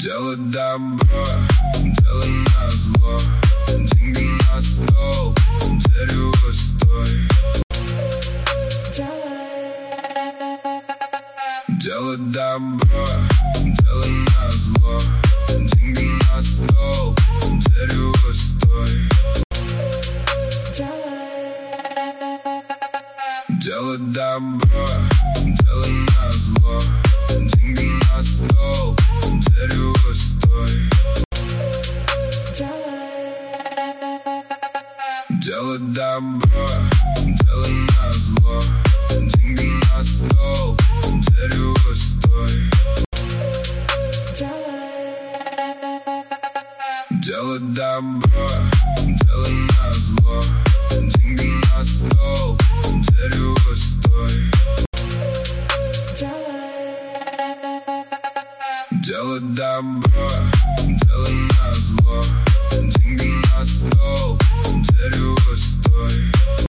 Делай добро, делай назло, деньги на стол, дерево стой. Делай добро, делай назло, деньги на стол, дерево стой. Делай добро, делай назло, деньги на стол, дерево стой. Делай добро, делай назло, деньги на стол, дерево стой. Делай добро, делай назло, деньги на стол, дерево стой. Делай добро,